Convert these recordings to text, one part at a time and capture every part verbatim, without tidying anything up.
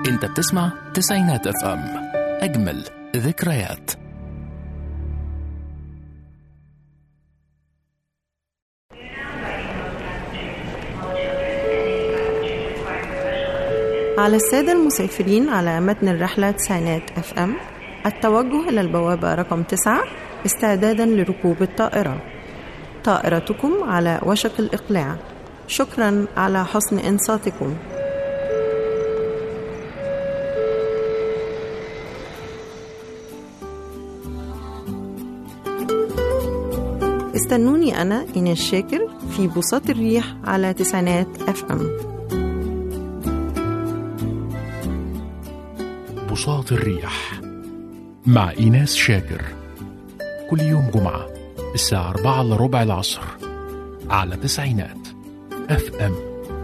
انت بتسمع تسعينات اف ام، اجمل ذكريات. على السادة المسافرين على متن الرحلة تسعينات اف ام، التوجه إلى البوابة رقم تسعة استعدادا لركوب الطائرة. طائرتكم على وشك الإقلاع. شكرا على حسن إنصاتكم. استنوني أنا إيناس شاكر في بساط الريح على تسعينات اف ام. بساط الريح مع إيناس شاكر، كل يوم جمعة الساعة أربعة إلا ربع العصر على تسعينات اف ام.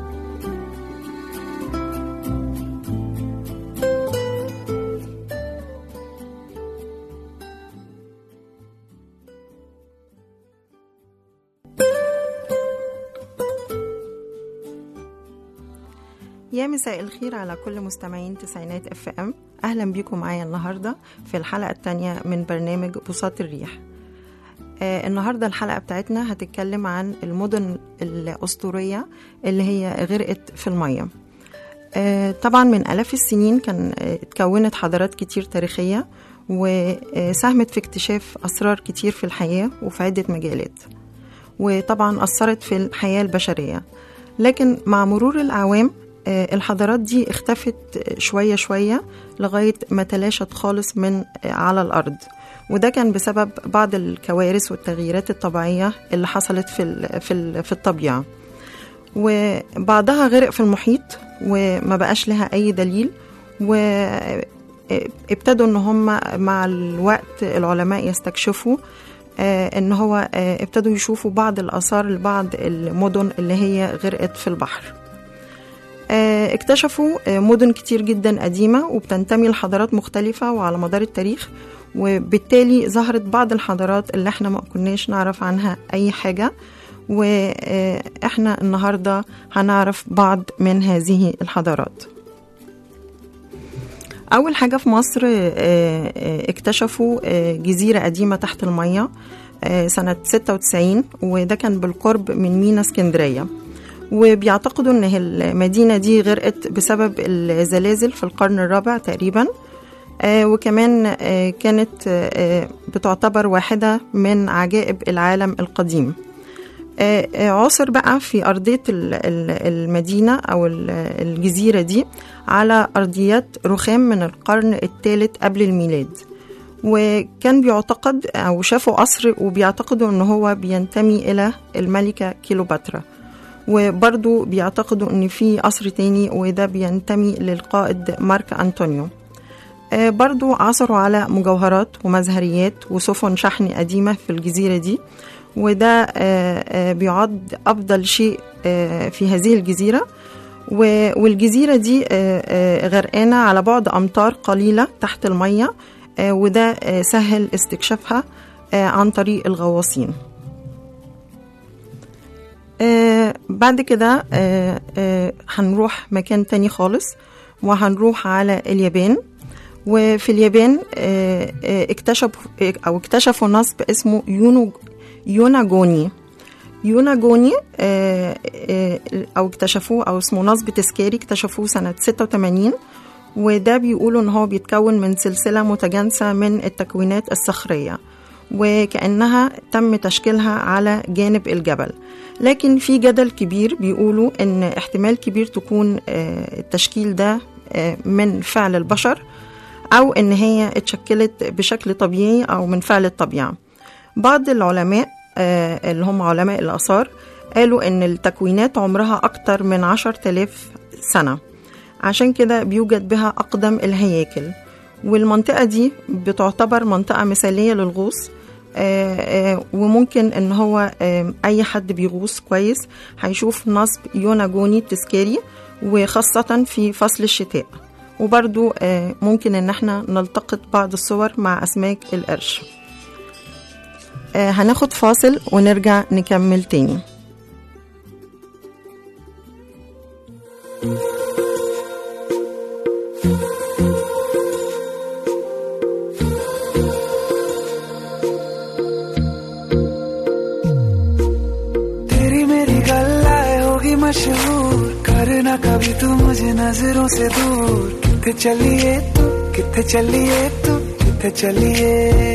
يا مساء الخير على كل مستمعين تسعينات اف ام. اهلا بيكم معايا النهارده في الحلقه الثانيه من برنامج بساط الريح. آه النهارده الحلقه بتاعتنا هتتكلم عن المدن الاسطوريه اللي هي غرقت في الميه. آه طبعا من الاف السنين كان آه اتكونت حضارات كتير تاريخيه وساهمت في اكتشاف اسرار كتير في الحياه وفي عده مجالات، وطبعا اثرت في الحياه البشريه. لكن مع مرور الاعوام الحضارات دي اختفت شوية شوية لغاية ما تلاشت خالص من على الأرض، وده كان بسبب بعض الكوارث والتغييرات الطبيعية اللي حصلت في في في الطبيعة. وبعضها غرق في المحيط وما بقاش لها أي دليل، وابتدوا إن هم مع الوقت العلماء يستكشفوا إن هو ابتدوا يشوفوا بعض الآثار لبعض المدن اللي هي غرقت في البحر. اكتشفوا مدن كتير جدا قديمة وبتنتمي لحضارات مختلفة وعلى مدار التاريخ، وبالتالي ظهرت بعض الحضارات اللي احنا ما كناش نعرف عنها أي حاجة، واحنا النهاردة هنعرف بعض من هذه الحضارات. أول حاجة في مصر اكتشفوا جزيرة قديمة تحت المية سنة ستة وتسعين، وده كان بالقرب من ميناء اسكندرية، وبيعتقدوا ان المدينة دي غرقت بسبب الزلازل في القرن الرابع تقريبا. آه وكمان آه كانت آه بتعتبر واحدة من عجائب العالم القديم. آه عثر بقى في أرضية المدينة أو الجزيرة دي على أرضيات رخام من القرن الثالث قبل الميلاد، وكان بيعتقد أو شافوا قصر وبيعتقدوا ان هو بينتمي إلى الملكة كيلوباترا، وبرضو بيعتقدوا ان في قصر تاني وده بينتمي للقائد مارك أنطونيو. آه برضو عثروا على مجوهرات ومزهريات وسفن شحن قديمة في الجزيرة دي، وده آه آه بيعد أفضل شيء آه في هذه الجزيرة. والجزيرة دي آه آه غرقانة على بعد أمتار قليلة تحت المية، آه وده آه سهل استكشافها آه عن طريق الغواصين. آه بعد كده آه آه هنروح مكان تاني خالص، وهنروح على اليابان. وفي اليابان آه آه اكتشفوا أو اكتشفوا نصب اسمه يونو يوناجوني يوناجوني آه آه أو اكتشفوه أو اسمه نصب تذكاري، اكتشفوه سنة ستة وثمانين، وده بيقولوا إن هو بيتكون من سلسلة متجانسة من التكوينات الصخرية، وكأنها تم تشكيلها على جانب الجبل. لكن في جدل كبير بيقولوا ان احتمال كبير تكون التشكيل ده من فعل البشر، او ان هي اتشكلت بشكل طبيعي او من فعل الطبيعة. بعض العلماء اللي هم علماء الآثار قالوا ان التكوينات عمرها اكتر من عشر تلاف سنة، عشان كده بيوجد بها اقدم الهياكل، والمنطقة دي بتعتبر منطقة مثالية للغوص. آه آه وممكن ان هو آه اي حد بيغوص كويس هيشوف نصب يوناجوني التذكاري، وخاصة في فصل الشتاء. وبرضو آه ممكن ان احنا نلتقط بعض الصور مع اسماك القرش. آه هناخد فاصل ونرجع نكمل تاني. मशहूर, करना कभी तू मुझे नजरों से दूर। किथे चलिए तू, किथे चलिए तू, किथे चलिए।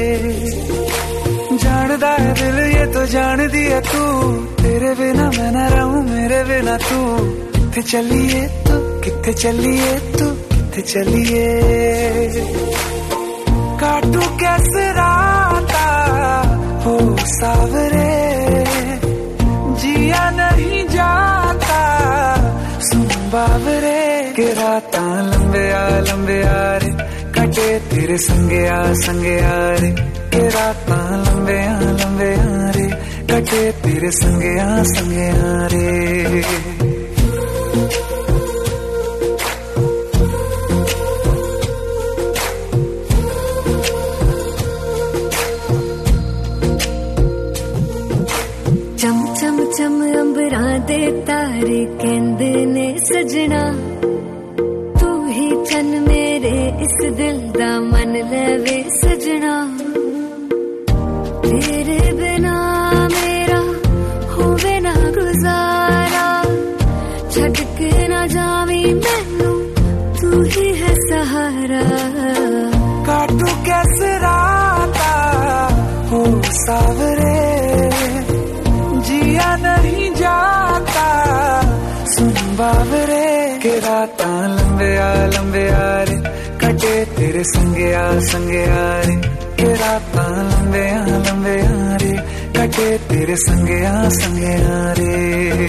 जानदा है दिल ये तो जान दिया तू, तेरे बिना मैं न रहूं मेरे बिना तू। किथे चलिए तू, किथे चलिए तू, किथे चलिए। काटू कैसे राता हो सावरे, जिया नहीं जाता सुन बावरे। के राता लंबे आ लंबे आ रे, कटे तेरे संगे आ संगे आ रे। के राता लंबे आ लंबे आ रे, कटे तेरे संगे आ संगे आ रे। चम चम चम अंबरा दे तारे कहंदे ने सजना, तू ही चन मेरे इस दिल दा मन लवे सजना। तेरे बिना मेरा होवे ना गुजारा, छड़ के ना जावी मैनू तू ही है सहारा। काटू कैसे राता हो सावरे, जिया नहीं जाता सुन बावरे। के राता लंबे आ लंबे आ रे, कटे तेरे संगे आ संगे आ रे। के राता लंबे आ लंबे आ रे, कटे तेरे संगे आ संगे आ रे।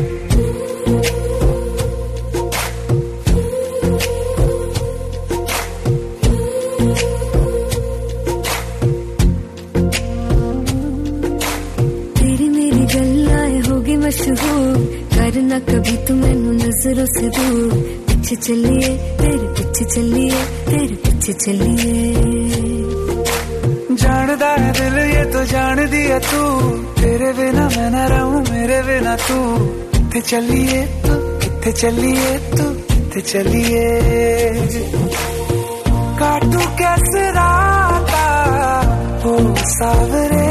मशहूर, करना कभी तू मैनू नजरों से दूर। पीछे चलिए तेरे पीछे चलिए, तेरे पीछे चलिए। जानदा है दिल ये तो जान दिया तू, तेरे बिना मैं न रहूं मेरे बिना तू। किथे चलिए तू, किथे चलिए तू, किथे चलिए। काटू कैसे राता हो सावरे,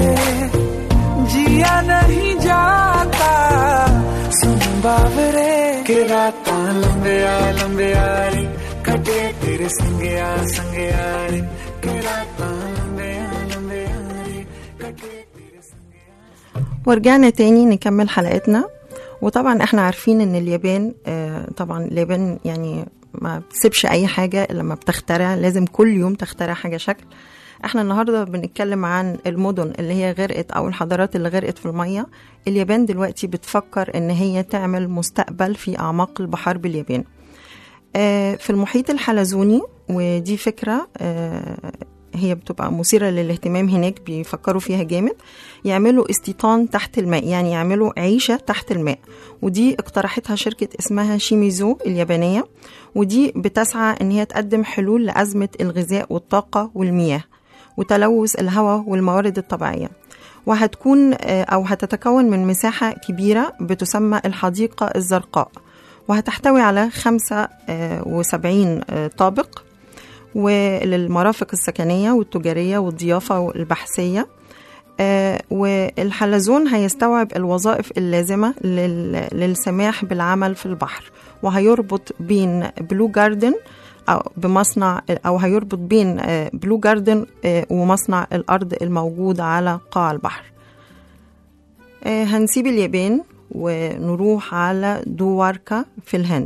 जिया नहीं जाता सुन बावरे। के राता लंबे आ लंबे आ रे, कटे तेरे संगे आ संगे आ रे। के राता लंबे आ लंबे आ रे, कटे तेरे संगे आ। ورجعنا تاني نكمل حلقتنا. وطبعا احنا عارفين ان اليابان آه طبعا اليابان يعني ما بتسيبش اي حاجة الا لما بتخترع، لازم كل يوم تخترع حاجة شكل. احنا النهاردة بنتكلم عن المدن اللي هي غرقت او الحضارات اللي غرقت في المية. اليابان دلوقتي بتفكر ان هي تعمل مستقبل في اعماق البحار باليابان، آه في المحيط الحلزوني. ودي فكرة آه هي بتبقى مثيرة للاهتمام هناك، بيفكروا فيها جامد. يعملوا استيطان تحت الماء، يعني يعملوا عيشة تحت الماء. ودي اقترحتها شركة اسمها شيميزو اليابانية، ودي بتسعى ان هي تقدم حلول لأزمة الغذاء والطاقة والمياه وتلوث الهواء والموارد الطبيعية. وهتكون أو هتتكون من مساحة كبيرة بتسمى الحديقة الزرقاء، وهتحتوي على خمسة وسبعين طابق، وللمرافق السكنية والتجارية والضيافة والبحثية. والحلزون هيستوعب الوظائف اللازمة للسماح بالعمل في البحر، وهيربط بين بلو جاردن أو بمصنع أو هيربط بين بلو جاردن ومصنع الأرض الموجود على قاع البحر. هنسيب اليابان ونروح على دواركا في الهند.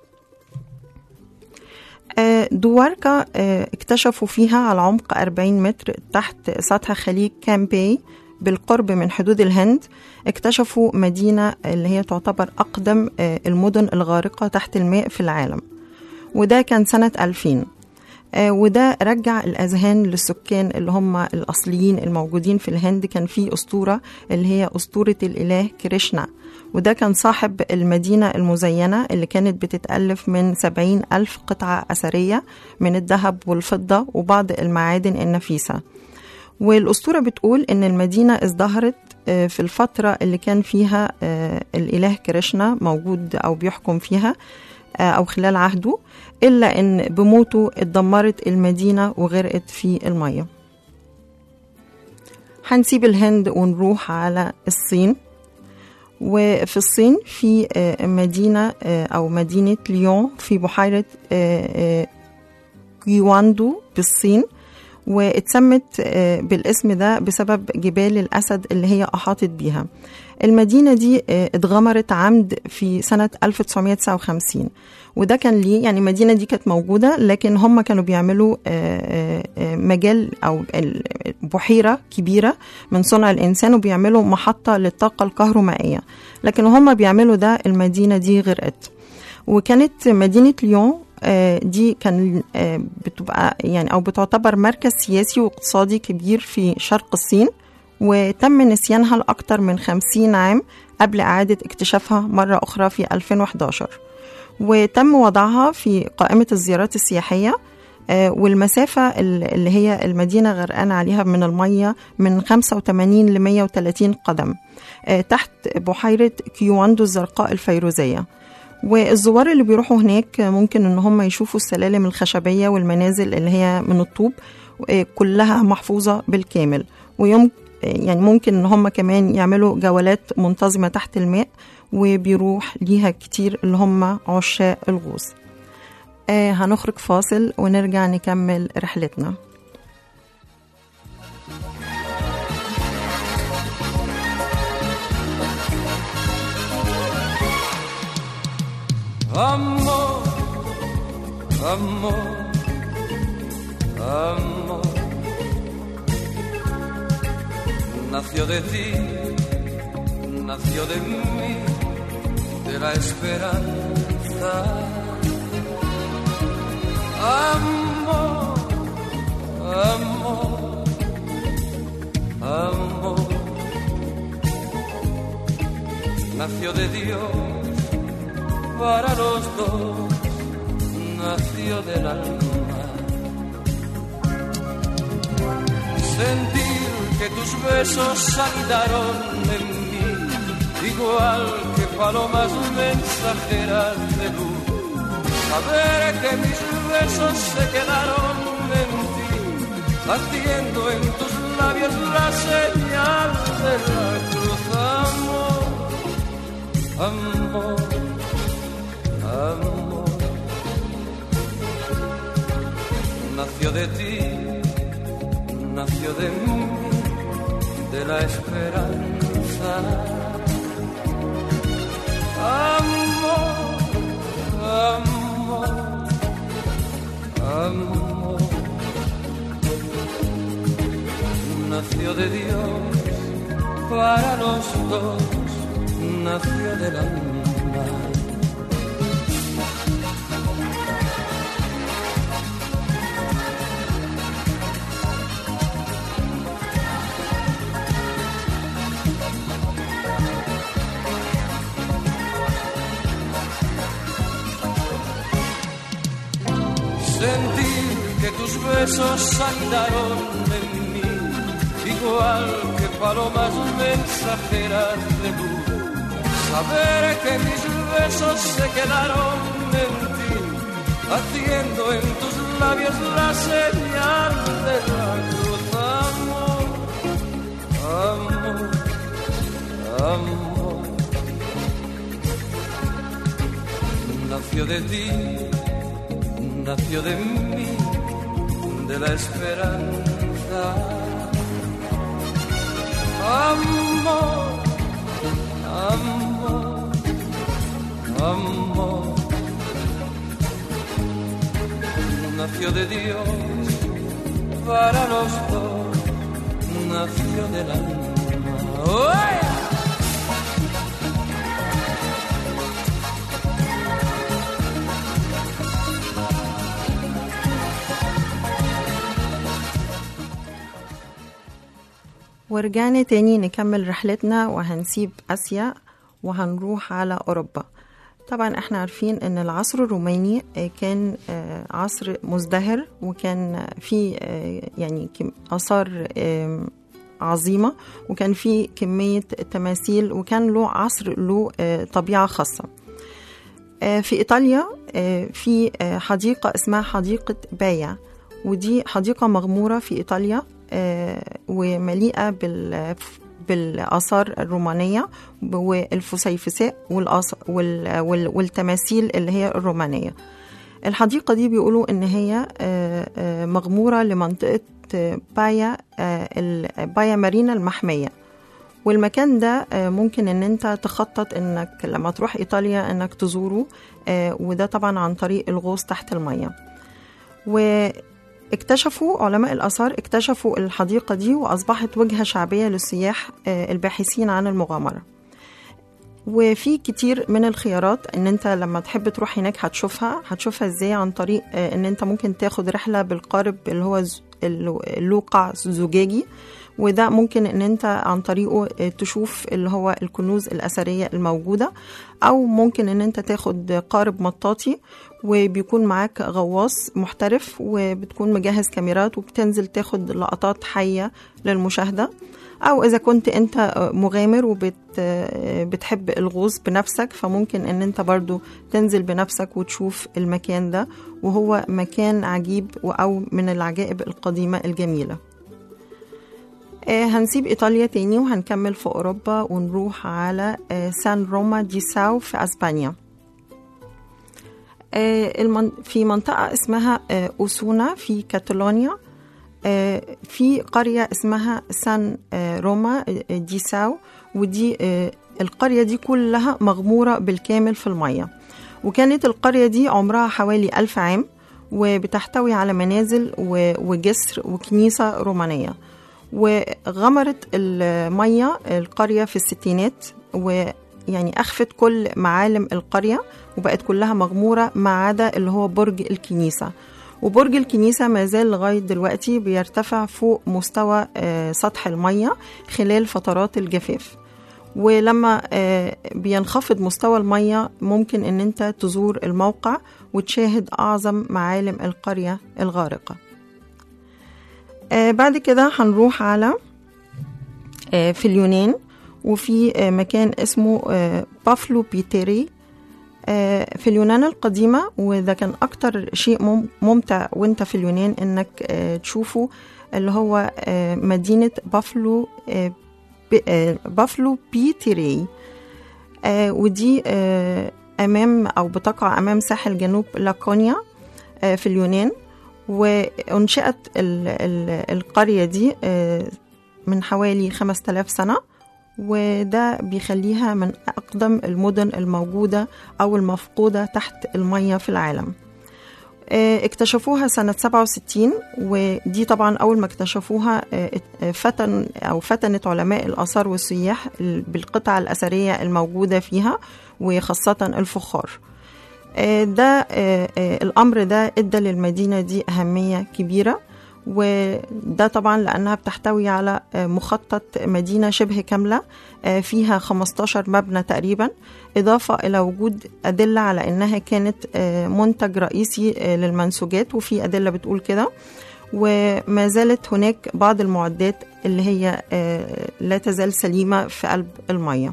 دواركا اكتشفوا فيها على عمق أربعين متر تحت سطح خليج كامباي بالقرب من حدود الهند. اكتشفوا مدينة اللي هي تعتبر أقدم المدن الغارقة تحت الماء في العالم، وده كان سنة ألفين. وده رجع الأذهان للسكان اللي هم الأصليين الموجودين في الهند. كان في أسطورة اللي هي أسطورة الإله كريشنا، وده كان صاحب المدينة المزينة اللي كانت بتتألف من سبعين ألف قطعة أثرية من الذهب والفضة وبعض المعادن النفيسة. والأسطورة بتقول إن المدينة ازدهرت في الفترة اللي كان فيها الإله كريشنا موجود أو بيحكم فيها أو خلال عهده، إلا إن بموته اتدمرت المدينة وغرقت في المية. هنسيب الهند ونروح على الصين. وفي الصين في مدينة أو مدينة ليون في بحيرة كيواندو بالصين، واتسمت بالاسم ده بسبب جبال الأسد اللي هي أحاطت بيها. المدينة دي اتغمرت عمد في سنة ألف وتسعمائة وتسعة وخمسين، وده كان ليه يعني المدينة دي كانت موجودة، لكن هم كانوا بيعملوا مجال أو بحيرة كبيرة من صنع الإنسان، وبيعملوا محطة للطاقة الكهرومائية، لكن هم بيعملوا ده المدينة دي غرقت. وكانت مدينة ليون دي كان بتبقى يعني أو بتعتبر مركز سياسي واقتصادي كبير في شرق الصين، وتم نسيانها لأكثر من خمسين عام قبل إعادة اكتشافها مرة أخرى في ألفين وإحدى عشر، وتم وضعها في قائمة الزيارات السياحية. والمسافة اللي هي المدينة غرقانة عليها من المية من خمسة وثمانين ل مئة وثلاثين قدم تحت بحيرة كيواندو الزرقاء الفيروزية. والزوار اللي بيروحوا هناك ممكن ان هم يشوفوا السلالم الخشبية والمنازل اللي هي من الطوب كلها محفوظة بالكامل، ويوم يعني ممكن ان هم كمان يعملوا جولات منتظمة تحت الماء، وبيروح ليها كتير اللي هم عشاق الغوص. آه هنخرج فاصل ونرجع نكمل رحلتنا. Amor, amor, amor, nació de ti, nació de mí, de la esperanza. Amor, amor, amor, nació de Dios para los dos, nació del alma. Sentir que tus besos saltaron en mí, igual que palomas mensajeras de luz. Saber que mis besos se quedaron en ti, haciendo en tus labios la señal de la cruz. Amor, amor, amor, nació de ti, nació de mí, de la esperanza. Amor, amor, amor, nació de Dios para los dos, nació del alma. Sentir que tus besos saltaron en mí, igual que palomas mensajeras de luz. Saber que mis besos se quedaron en ti, haciendo en tus labios la señal de la cruz. Amor, amor, amor, nació de ti, nació de mí, de la esperanza. Amor, amor, amor, nació de Dios para los dos, nació del alma. ¡Oh, yeah! ورجعنا تاني نكمل رحلتنا، وهنسيب آسيا وهنروح على أوروبا. طبعا احنا عارفين ان العصر الروماني كان عصر مزدهر، وكان فيه يعني آثار عظيمة، وكان فيه كمية تماثيل، وكان له عصر له طبيعة خاصة. في إيطاليا في حديقة اسمها حديقة بايا، ودي حديقة مغمورة في إيطاليا ومليئة بالآثار الرومانية والفسيفساء والتماثيل اللي هي الرومانية. الحديقة دي بيقولوا إن هي مغمورة لمنطقة بايا بايا مارينا المحمية، والمكان ده ممكن ان انت تخطط انك لما تروح ايطاليا انك تزوره، وده طبعا عن طريق الغوص تحت المية. واكتشفوا علماء الآثار اكتشفوا الحديقة دي وأصبحت وجهة شعبية للسياح الباحثين عن المغامرة. وفي كتير من الخيارات ان انت لما تحب تروح هناك هتشوفها هتشوفها ازاي، عن طريق ان انت ممكن تاخد رحلة بالقارب اللي هو اللوقع زجاجي، وده ممكن ان انت عن طريقه تشوف اللي هو الكنوز الأثرية الموجودة، او ممكن ان انت تاخد قارب مطاطي وبيكون معاك غواص محترف وبتكون مجهز كاميرات وبتنزل تاخد لقطات حية للمشاهدة. او اذا كنت انت مغامر وبتحب الغوص بنفسك فممكن ان انت برضو تنزل بنفسك وتشوف المكان ده، وهو مكان عجيب او من العجائب القديمة الجميلة. هنسيب إيطاليا تاني وهنكمل في أوروبا ونروح على سان روما دي ساو في أسبانيا. في منطقة اسمها أوسونا في كاتالونيا في قرية اسمها سان روما دي ساو، ودي القرية دي كلها مغمورة بالكامل في المية. وكانت القرية دي عمرها حوالي ألف عام، وبتحتوي على منازل وجسر وكنيسة رومانية. وغمرت المية القرية في الستينات، ويعني أخفت كل معالم القرية وبقت كلها مغمورة ما عدا اللي هو برج الكنيسة. وبرج الكنيسة ما زال لغاية دلوقتي بيرتفع فوق مستوى سطح المية خلال فترات الجفاف. ولما بينخفض مستوى المية ممكن ان انت تزور الموقع وتشاهد أعظم معالم القرية الغارقة. بعد كده هنروح على في اليونان، وفي مكان اسمه بافلو بيتيري في اليونان القديمة. وده كان أكتر شيء ممتع وانت في اليونان انك تشوفه اللي هو مدينة بافلو بافلو بيتيري، ودي أمام أو بتقع أمام ساحل جنوب لاكونيا في اليونان. وانشأت القرية دي من حوالي خمسة آلاف سنة، وده بيخليها من أقدم المدن الموجودة أو المفقودة تحت المية في العالم. اكتشفوها سنة سبعة وستين، ودي طبعا أول ما اكتشفوها فتن أو فتنت علماء الآثار والسياح بالقطع الأثرية الموجودة فيها، وخاصة الفخار. ده الأمر ده إدى للمدينة دي أهمية كبيرة، وده طبعا لأنها بتحتوي على مخطط مدينة شبه كاملة فيها خمستاشر مبنى تقريبا، إضافة إلى وجود أدلة على أنها كانت منتج رئيسي للمنسوجات، وفي أدلة بتقول كده. وما زالت هناك بعض المعدات اللي هي لا تزال سليمة في قلب المية.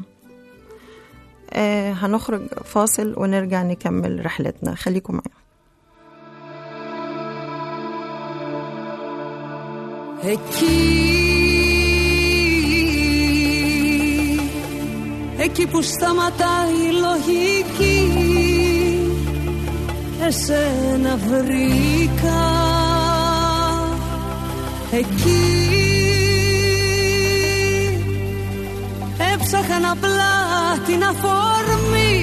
هنخرج فاصل ونرجع نكمل رحلتنا، خليكم معنا. Εκεί, εκεί που σταματάει η λογική, εσένα βρήκα. Εκεί έψαχνα απλά την αφορμή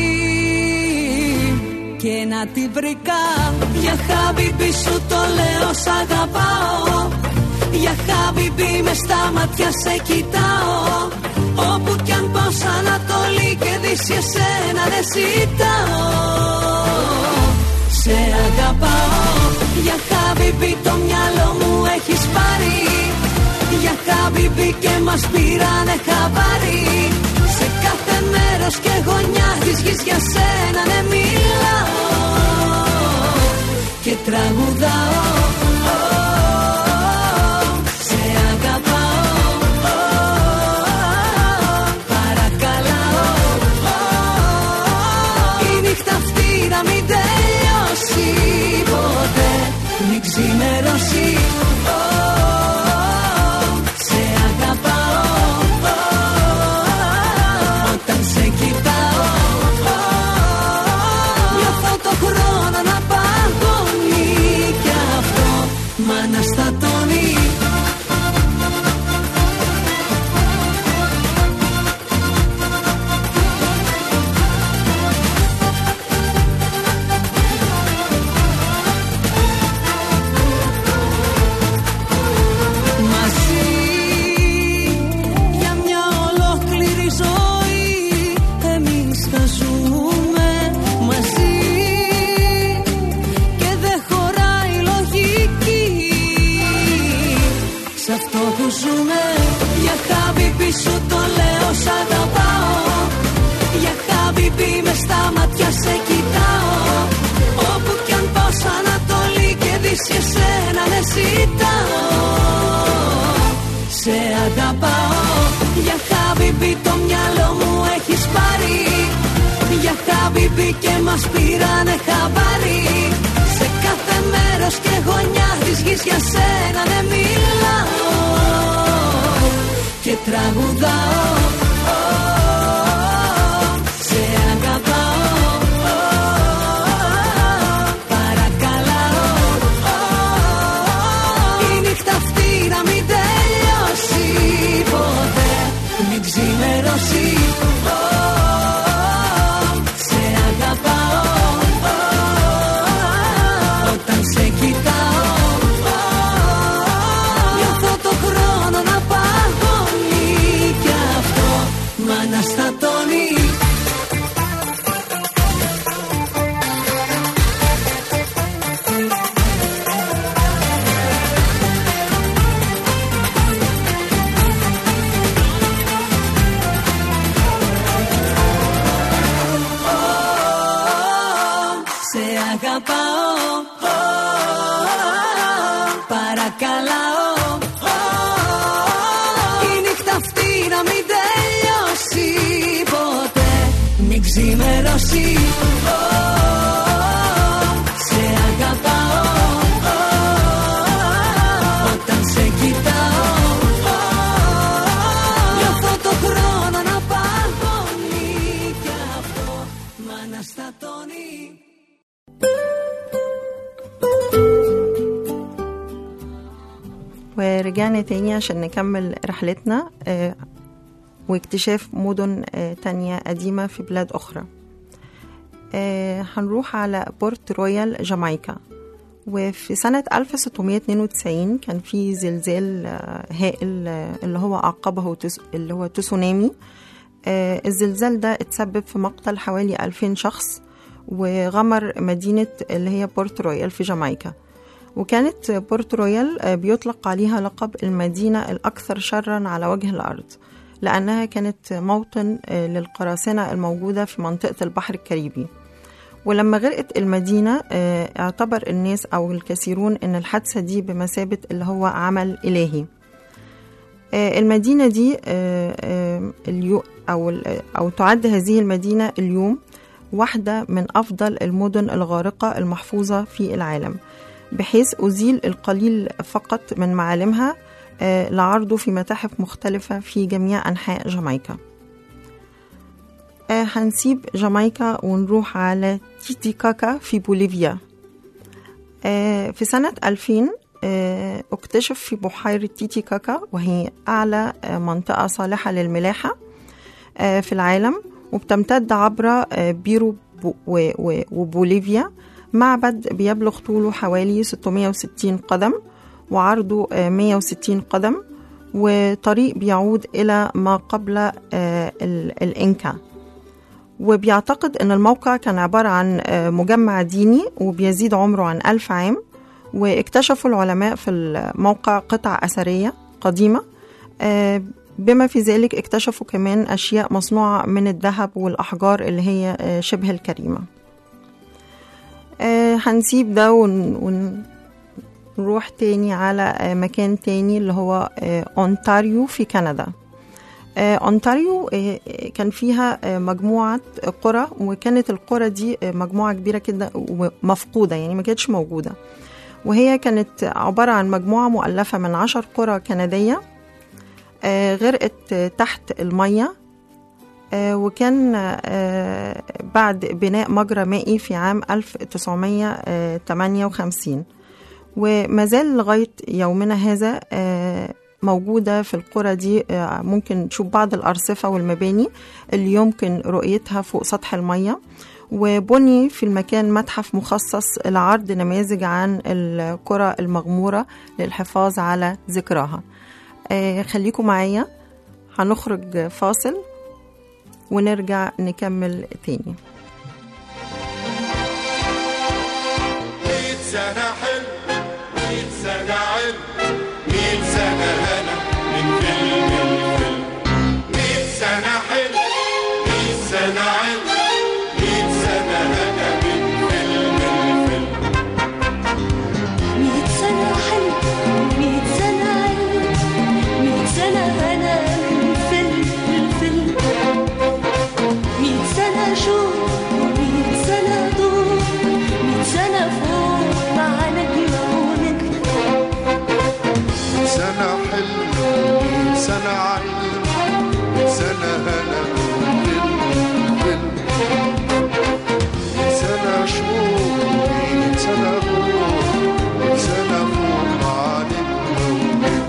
και να την βρήκα. Για χάμπιμπι σου το λέω σ' αγαπάω, για χάμπιμπι μες στα μάτια σε κοιτάω. Όπου κι αν πάω σ' Ανατολή και Δύση εσένα δεν ζητάω. Σε αγαπάω, για χάμπιμπι το μυαλό μου έχεις πάρει. Για χάμπιμπι και μας πήρανε χαμπάρι. Σε κάθε μέρος και γωνιά της γης για σένα ναι μιλάω και τραγουδάω. Μην ξημερώσει, oh, σε αγαπάω, oh, μάτια σε κοιτάω. Όπου κι αν πάω σ' Ανατολή και Δύση εσένα ναι ζητάω. Σε αγαπάω, για χάμπιμπι το μυαλό μου έχεις πάρει. Για χάμπιμπι και μας πήρανε χαμπάρι. Σε κάθε μέρος και γωνιά της γης για σένα ναι μιλάω. Και τραγουδάω, σε αγαπάω, παρακαλάω. Η νύχτα αυτή να μην τελειώσει ποτέ, μην ξημερώσει. Σε αγαπάω, όταν σε κοιτάω νιώθω το χρόνο να παγώνει κι αυτό μ' αναστατώνει. Σε αγαπάω, παρακαλάω. Η νύχτα αυτή να μην τελειώσει ποτέ, μην ξημερώσει. Σε αγαπάω, όταν σε κοιτάω νιώθω το χρόνο να παγώνει κι αυτό μ' αναστατώνει. ورجعنا تاني عشان نكمل رحلتنا آه، واكتشاف مدن آه، تانية قديمة في بلاد أخرى. آه، هنروح على بورت رويال جامايكا. وفي سنة ألف وستمية واثنين وتسعين كان في زلزال آه، هائل آه، اللي هو عقبه تس... اللي هو تسونامي. آه، الزلزال ده اتسبب في مقتل حوالي ألفين شخص وغمر مدينة اللي هي بورت رويال في جامايكا. وكانت بورت رويال بيطلق عليها لقب المدينة الأكثر شراً على وجه الأرض، لأنها كانت موطن للقراصنة الموجودة في منطقة البحر الكاريبي. ولما غرقت المدينة اعتبر الناس أو الكثيرون أن الحادثة دي بمثابة اللي هو عمل إلهي. المدينة دي أو, أو تعد هذه المدينة اليوم واحدة من أفضل المدن الغارقة المحفوظة في العالم، بحيث أزيل القليل فقط من معالمها لعرضه في متاحف مختلفة في جميع أنحاء جامايكا. هنسيب جامايكا ونروح على تيتيكاكا في بوليفيا. في سنة ألفين اكتشف في بحيرة تيتيكاكا، وهي أعلى منطقة صالحة للملاحة في العالم وبتمتد عبر بيرو وبوليفيا، معبد بيبلغ طوله حوالي ستمائة وستين قدم وعرضه مائة وستين قدم، وطريق بيعود إلى ما قبل الإنكا. وبيعتقد أن الموقع كان عبارة عن مجمع ديني وبيزيد عمره عن ألف عام. واكتشفوا العلماء في الموقع قطع أثرية قديمة، بما في ذلك اكتشفوا كمان أشياء مصنوعة من الذهب والأحجار اللي هي شبه الكريمة. هنسيب ده ونروح تاني على مكان تاني اللي هو أونتاريو في كندا. أونتاريو كان فيها مجموعة قرى، وكانت القرى دي مجموعة كبيرة كده ومفقودة، يعني ما كانتش موجودة. وهي كانت عبارة عن مجموعة مؤلفة من عشر قرى كندية غرقت تحت المية. وكان بعد بناء مجرى مائي في عام ألف وتسعمائة وثمانية وخمسين، وما زال لغاية يومنا هذا موجودة في القرى دي. ممكن تشوف بعض الأرصفة والمباني اللي يمكن رؤيتها فوق سطح المية. وبني في المكان متحف مخصص لعرض نماذج عن القرى المغمورة للحفاظ على ذكراها. خليكم معايا، هنخرج فاصل ونرجع نكمل تاني. مية سنة حلو، مية سنة علم، مية سنة هنا من فيلم الفيلم. مية سنة حلو، مية سنة علم، مية سنة حلم مية سنة علم مية سنة هنا وظل مية سنة شهور مية سنة روح مية سنة فوق علم وظل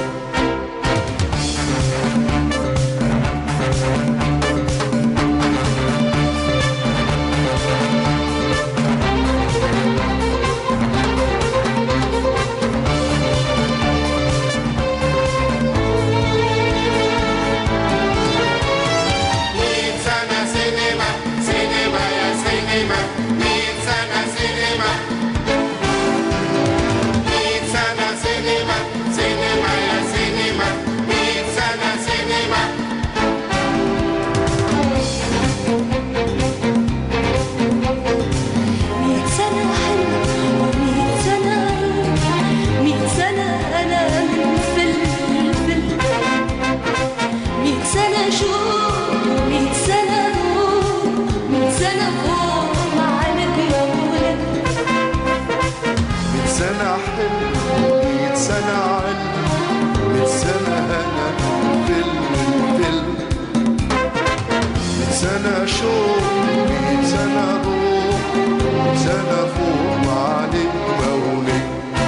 سنة حلم مية سنة علم مية سنة هنا فيلم فيلم مية سنة شوق مية سنة روح مية سنة فوق معالم مولد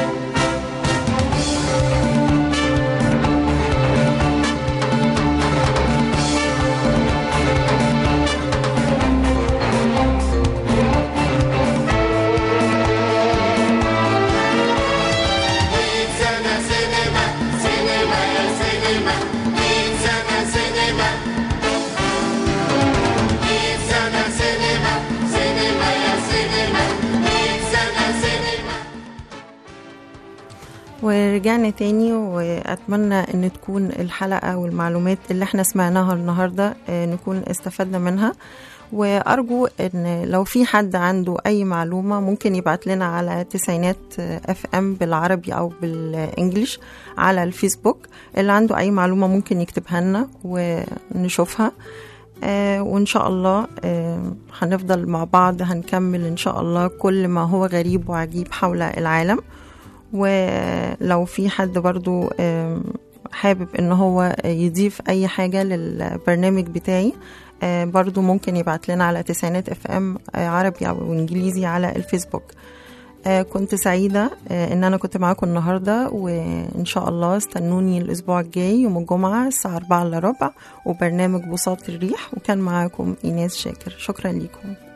ورجعنا تاني، وأتمنى أن تكون الحلقة والمعلومات اللي احنا سمعناها النهاردة نكون استفدنا منها. وأرجو أن لو في حد عنده أي معلومة ممكن يبعت لنا على تسعينات اف ام بالعربي أو بالإنجليش على الفيسبوك. اللي عنده أي معلومة ممكن يكتبها لنا ونشوفها. آه وإن شاء الله آه هنفضل مع بعض، هنكمل إن شاء الله كل ما هو غريب وعجيب حول العالم. ولو في حد برضو حابب ان هو يضيف اي حاجة للبرنامج بتاعي برضو ممكن يبعت لنا على تسعينات اف ام عربي او انجليزي على الفيسبوك. كنت سعيدة ان انا كنت معاكم النهاردة، وان شاء الله استنوني الاسبوع الجاي يوم الجمعة الساعة أربعة الا ربع وبرنامج بساط الريح. وكان معاكم ايناس شاكر. شكرا لكم.